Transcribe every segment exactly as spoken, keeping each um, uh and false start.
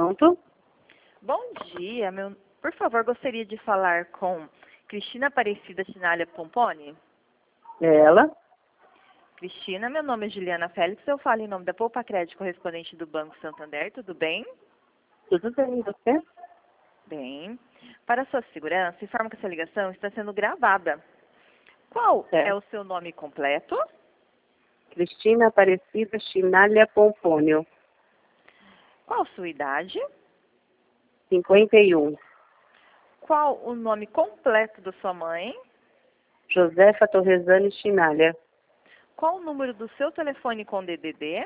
pronto. Bom dia, meu... por favor, gostaria de falar com Cristina Aparecida Chinalha Pomponi. Ela. Cristina, meu nome é Juliana Félix, eu falo em nome da Poupa Crédito, correspondente do Banco Santander, tudo bem? Tudo bem, e você? Bem. Para sua segurança, informo que essa ligação está sendo gravada. Qual É. é o seu nome completo? Cristina Aparecida Chinalha Pompônio. Qual sua idade? cinquenta e um. Qual o nome completo da sua mãe? Josefa Torresani Chinalha. Qual o número do seu telefone com D D D?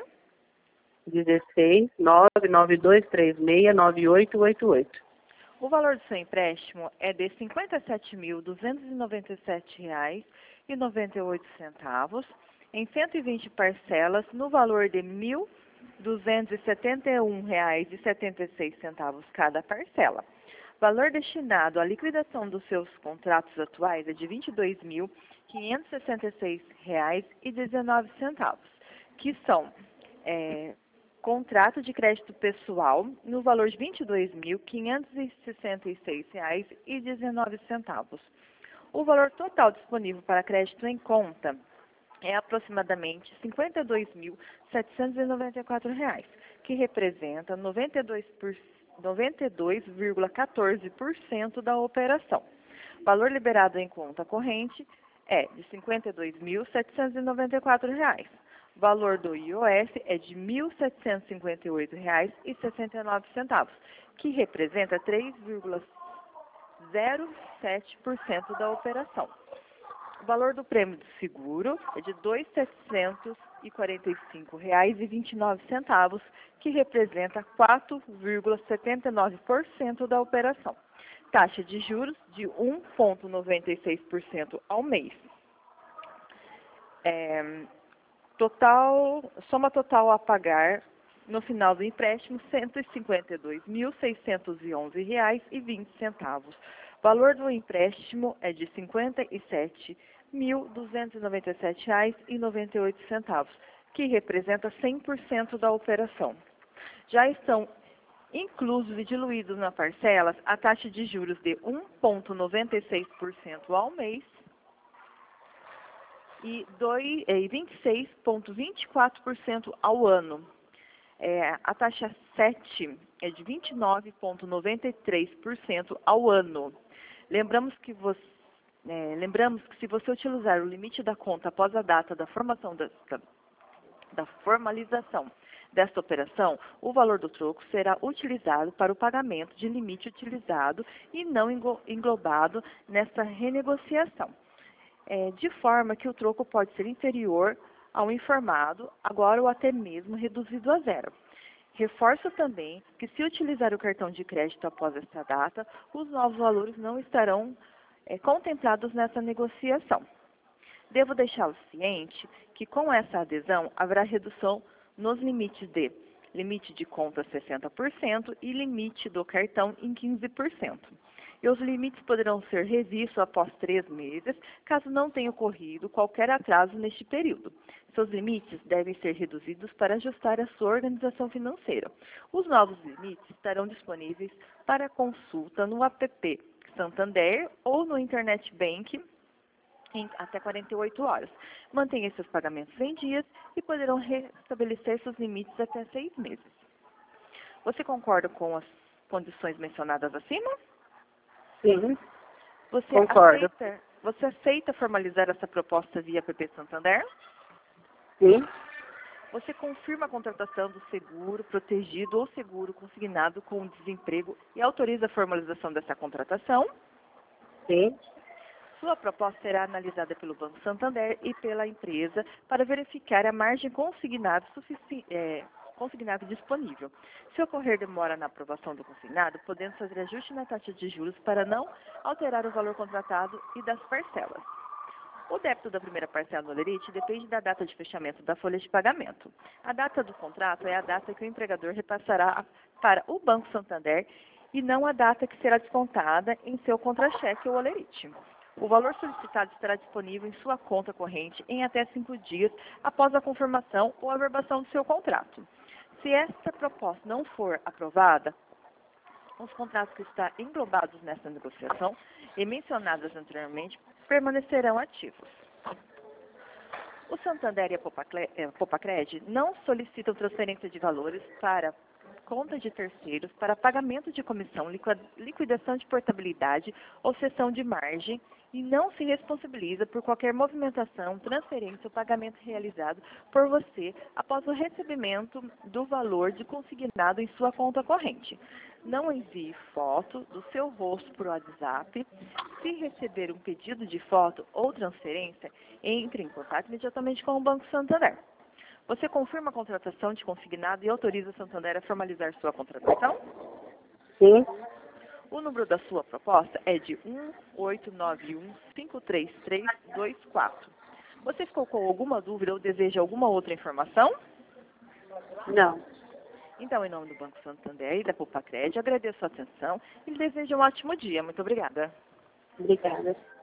dezesseis, nove nove dois três seis, nove oito oito oito. O valor do seu empréstimo é de cinquenta e sete mil, duzentos e noventa e sete reais e noventa e oito centavos, em cento e vinte parcelas, no valor de mil duzentos e setenta e um reais e setenta e seis centavos cada parcela. Valor destinado à liquidação dos seus contratos atuais é de vinte e dois mil, quinhentos e sessenta e seis reais e dezenove centavos, que são é, contrato de crédito pessoal no valor de vinte e dois mil, quinhentos e sessenta e seis reais e dezenove centavos. O valor total disponível para crédito em conta é aproximadamente cinquenta e dois mil, setecentos e noventa e quatro reais, que representa noventa e dois por cento noventa e dois vírgula quatorze por cento da operação. Valor liberado em conta corrente é de cinquenta e dois mil, setecentos e noventa e quatro reais. Valor do I O S é de mil setecentos e cinquenta e oito reais e sessenta e nove centavos, que representa três vírgula zero sete por cento da operação. O valor do prêmio do seguro é de dois mil setecentos e quarenta e cinco reais e vinte e nove centavos, que representa quatro vírgula setenta e nove por cento da operação. Taxa de juros de um vírgula noventa e seis por cento ao mês. É, total, soma total a pagar no final do empréstimo, cento e cinquenta e dois mil, seiscentos e onze reais e vinte centavos. Valor do empréstimo é de cinquenta e sete mil, duzentos e noventa e sete reais e noventa e oito centavos, que representa cem por cento da operação. Já estão inclusos e diluídos nas parcelas a taxa de juros de um vírgula noventa e seis por cento ao mês e vinte e seis vírgula vinte e quatro por cento ao ano. É, a taxa sete é de vinte e nove vírgula noventa e três por cento ao ano. Lembramos que, você, é, lembramos que se você utilizar o limite da conta após a data da formação desta, da formalização desta operação, o valor do troco será utilizado para o pagamento de limite utilizado e não englobado nesta renegociação, é, de forma que o troco pode ser inferior ao informado, agora ou até mesmo reduzido a zero. Reforço também que, se utilizar o cartão de crédito após esta data, os novos valores não estarão é, contemplados nessa negociação. Devo deixá-lo ciente que, com essa adesão, haverá redução nos limites de limite de conta sessenta por cento e limite do cartão em quinze por cento. E os limites poderão ser revistos após três meses, caso não tenha ocorrido qualquer atraso neste período. Seus limites devem ser reduzidos para ajustar a sua organização financeira. Os novos limites estarão disponíveis para consulta no app Santander ou no Internet Bank em até quarenta e oito horas. Mantenha seus pagamentos em dias e poderão restabelecer seus limites até seis meses. Você concorda com as condições mencionadas acima? Sim, Você concordo. aceita, você aceita formalizar essa proposta via app Santander? Sim, Você confirma a contratação do seguro protegido ou seguro consignado com o desemprego e autoriza a formalização dessa contratação? sim. Sua proposta será analisada pelo Banco Santander e pela empresa para verificar a margem consignada, é, consignado disponível. Se ocorrer demora na aprovação do consignado, podemos fazer ajuste na taxa de juros para não alterar o valor contratado e das parcelas. O débito da primeira parcela do Olerite depende da data de fechamento da folha de pagamento. A data do contrato é a data que o empregador repassará para o Banco Santander e não a data que será descontada em seu contra-cheque ou Olerite. O valor solicitado estará disponível em sua conta corrente em até cinco dias após a confirmação ou averbação do seu contrato. Se esta proposta não for aprovada, Os contratos que estão englobados nessa negociação e mencionados anteriormente permanecerão ativos. O Santander e a Popacred não solicitam transferência de valores para conta de terceiros para pagamento de comissão, liquidação de portabilidade ou cessão de margem e não se responsabiliza por qualquer movimentação, transferência ou pagamento realizado por você após o recebimento do valor de consignado em sua conta corrente. Não envie foto do seu rosto por WhatsApp. Se receber um pedido de foto ou transferência, entre em contato imediatamente com o Banco Santander. Você confirma a contratação de consignado e autoriza o Santander a formalizar sua contratação? Sim. O número da sua proposta é de um oito nove um, cinco três três, dois quatro. Você ficou com alguma dúvida ou deseja alguma outra informação? Não. Então, em nome do Banco Santander e da Popacred, agradeço a atenção e lhe desejo um ótimo dia. Muito obrigada. Obrigada.